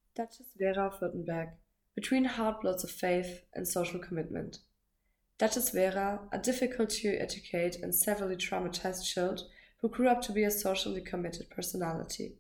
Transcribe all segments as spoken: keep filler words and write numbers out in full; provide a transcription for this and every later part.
Duchess Vera of Württemberg, between hard blows of faith and social commitment. Duchess Vera, a difficult to educate and severely traumatized child who grew up to be a socially committed personality.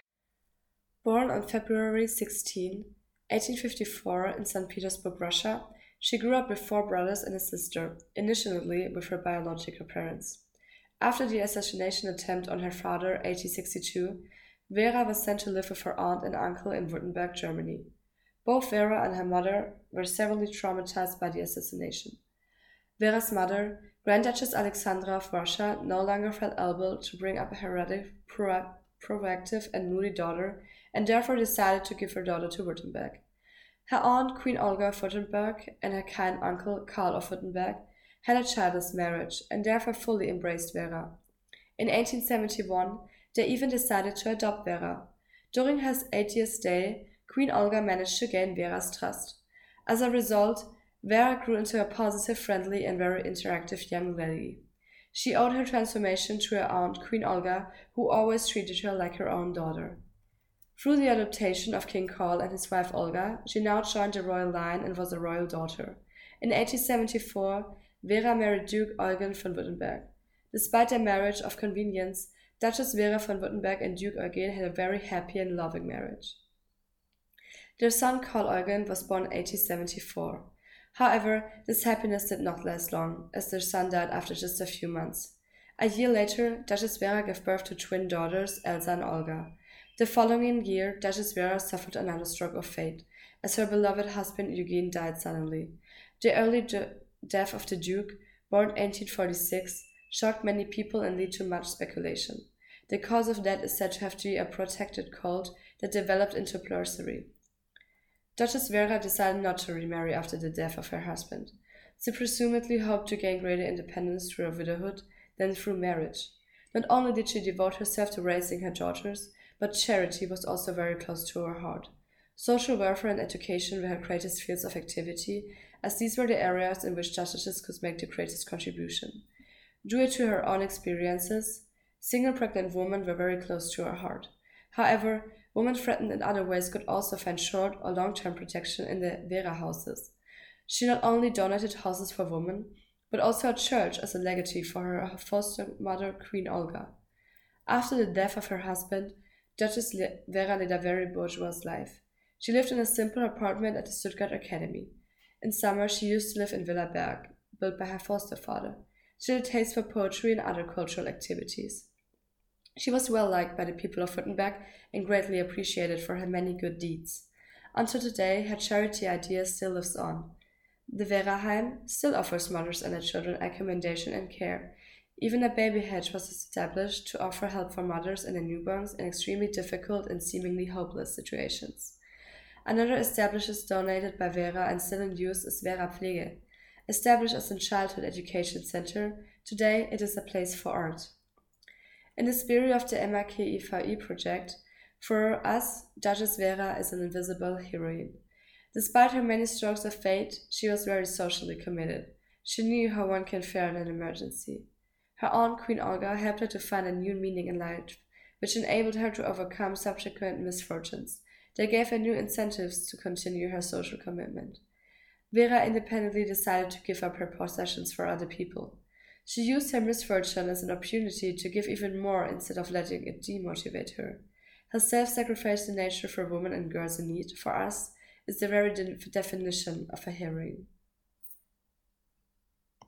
Born on February sixteenth, eighteen fifty-four in Saint Petersburg, Russia, she grew up with four brothers and a sister, initially with her biological parents. After the assassination attempt on her father, eighteen sixty-two, Vera was sent to live with her aunt and uncle in Württemberg, Germany. Both Vera and her mother were severely traumatized by the assassination. Vera's mother, Grand Duchess Alexandra of Russia, no longer felt able to bring up a hereditary, pro- proactive, and moody daughter, and therefore decided to give her daughter to Württemberg. Her aunt, Queen Olga of Württemberg, and her kind uncle, Karl of Württemberg, had a childless marriage, and therefore fully embraced Vera. In eighteen seventy-one, they even decided to adopt Vera. During her eightieth day, Queen Olga managed to gain Vera's trust. As a result, Vera grew into a positive, friendly, and very interactive young lady. She owed her transformation to her aunt, Queen Olga, who always treated her like her own daughter. Through the adoption of King Karl and his wife Olga, she now joined the royal line and was a royal daughter. In eighteen seventy-four, Vera married Duke Eugen von Württemberg. Despite their marriage of convenience, Duchess Vera von Württemberg and Duke Eugen had a very happy and loving marriage. Their son Karl Eugen was born in eighteen seventy-four. However, this happiness did not last long, as their son died after just a few months. A year later, Duchess Vera gave birth to twin daughters, Elsa and Olga. The following year, Duchess Vera suffered another stroke of fate, as her beloved husband Eugene died suddenly. The early de- death of the Duke, born in eighteen forty-six, shocked many people and led to much speculation. The cause of death is said to have to be a protracted cold that developed into pleurisy. Duchess Vera decided not to remarry after the death of her husband. She presumably hoped to gain greater independence through her widowhood than through marriage. Not only did she devote herself to raising her daughters, but charity was also very close to her heart. Social welfare and education were her greatest fields of activity, as these were the areas in which duchesses could make the greatest contribution. Due to her own experiences, single pregnant women were very close to her heart. However, women threatened in other ways could also find short or long-term protection in the Vera houses. She not only donated houses for women, but also a church as a legatee for her foster mother, Queen Olga. After the death of her husband, Duchess Vera led a very bourgeois life. She lived in a simple apartment at the Stuttgart Academy. In summer, she used to live in Villa Berg, built by her foster father. She had a taste for poetry and other cultural activities. She was well liked by the people of Württemberg and greatly appreciated for her many good deeds. Until today, her charity idea still lives on. The Vera-Heim still offers mothers and their children accommodation and care. Even a baby hedge was established to offer help for mothers and their newborns in extremely difficult and seemingly hopeless situations. Another establishment donated by Vera and still in use is Vera Pflege. Established as a childhood education center, today it is a place for art. In the spirit of the M R K I V I project, for us, Duchess Vera is an invisible heroine. Despite her many strokes of fate, she was very socially committed. She knew how one can fare in an emergency. Her aunt, Queen Olga, helped her to find a new meaning in life, which enabled her to overcome subsequent misfortunes. They gave her new incentives to continue her social commitment. Vera independently decided to give up her possessions for other people. She used her misfortune as an opportunity to give even more instead of letting it demotivate her. Her self-sacrificing nature for women and girls in need, for us, is the very de- definition of a heroine.